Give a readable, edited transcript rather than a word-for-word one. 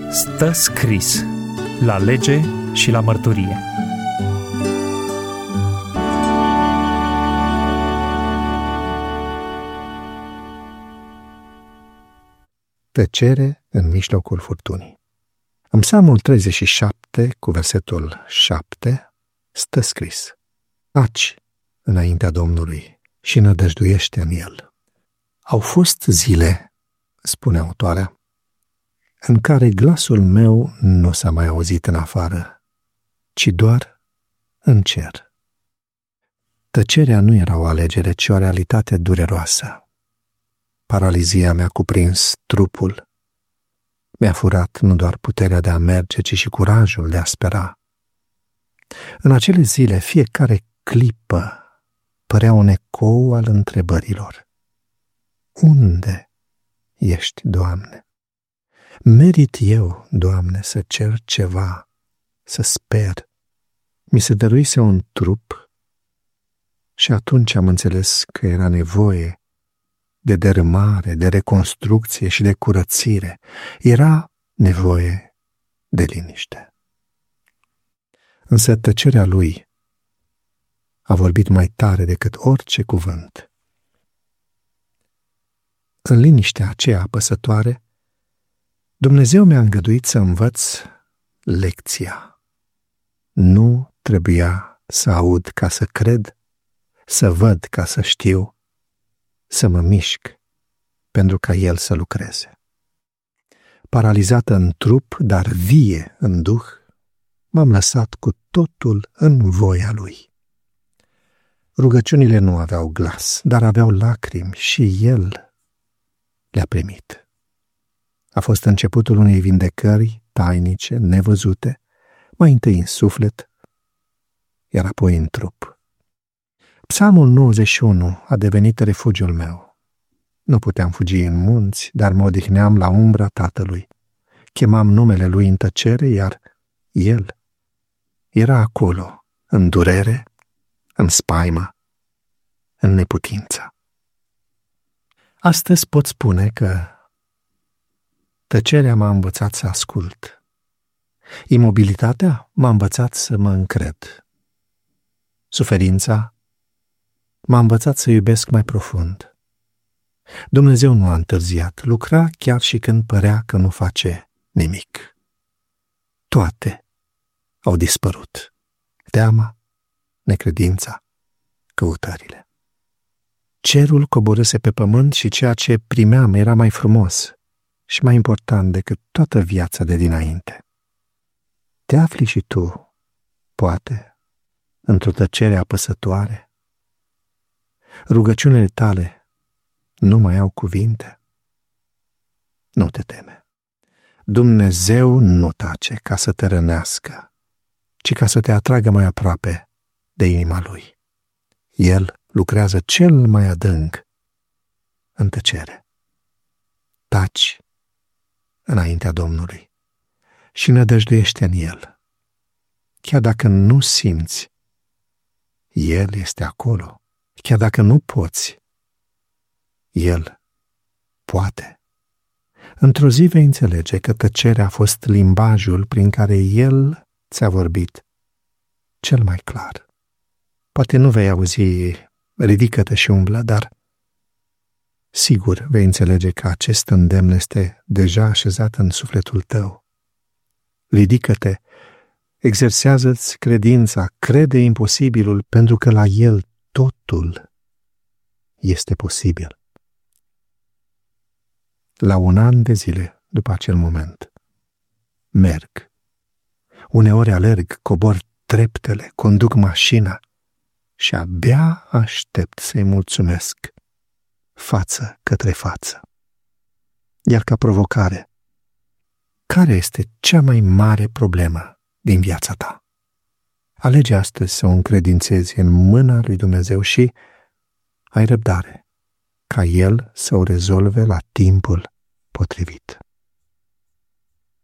Stă scris la lege și la mărturie. Tăcere în mijlocul furtunii. În Psalmul 37, cu versetul 7, stă scris: taci înaintea Domnului și nădăjduiește în El. Au fost zile, spune autoarea, în care glasul meu nu s-a mai auzit în afară, ci doar în cer. Tăcerea nu era o alegere, ci o realitate dureroasă. Paralizia mi-a cuprins trupul, mi-a furat nu doar puterea de a merge, ci și curajul de a spera. În acele zile, fiecare clipă părea un ecou al întrebărilor. Unde ești, Doamne? Merit eu, Doamne, să cer ceva, să sper? Mi se dăruise un trup și atunci am înțeles că era nevoie de dărâmare, de reconstrucție și de curățire. Era nevoie de liniște. Însă tăcerea lui a vorbit mai tare decât orice cuvânt. În liniștea aceea apăsătoare, Dumnezeu mi-a îngăduit să învăț lecția. Nu trebuia să aud ca să cred, să văd ca să știu, să mă mișc pentru ca El să lucreze. Paralizată în trup, dar vie în duh, m-am lăsat cu totul în voia Lui. Rugăciunile nu aveau glas, dar aveau lacrimi și El le-a primit. A fost începutul unei vindecări tainice, nevăzute, mai întâi în suflet, iar apoi în trup. Psalmul 91 a devenit refugiul meu. Nu puteam fugi în munți, dar mă odihneam la umbra Tatălui. Chemam numele Lui în tăcere, iar El era acolo, în durere, în spaimă, în neputință. Astăzi pot spune că tăcerea m-a învățat să ascult. Imobilitatea m-a învățat să mă încred. Suferința m-a învățat să iubesc mai profund. Dumnezeu nu a întârziat, lucra chiar și când părea că nu face nimic. Toate au dispărut. Teama, necredința, căutările. Cerul coborâse pe pământ și ceea ce primeam era mai frumos și mai important decât toată viața de dinainte. Te afli și tu, poate, într-o tăcere apăsătoare? Rugăciunile tale nu mai au cuvinte? Nu te teme. Dumnezeu nu tace ca să te rănească, ci ca să te atragă mai aproape de inima Lui. El lucrează cel mai adânc în tăcere. Taci înaintea Domnului și nădăjduiește în El. Chiar dacă nu simți, El este acolo. Chiar dacă nu poți, El poate. Într-o zi vei înțelege că tăcerea a fost limbajul prin care El ți-a vorbit cel mai clar. Poate nu vei auzi ridică-te și umblă, dar sigur vei înțelege că acest îndemn este deja așezat în sufletul tău. Ridică-te, exersează-ți credința, crede imposibilul, pentru că la El totul este posibil. La 1 an de zile după acel moment, merg. Uneori alerg, cobor treptele, conduc mașina și abia aștept să-i mulțumesc față către față. Iar ca provocare, care este cea mai mare problemă din viața ta? Alege astăzi să o încredințezi în mâna lui Dumnezeu și ai răbdare ca El să o rezolve la timpul potrivit.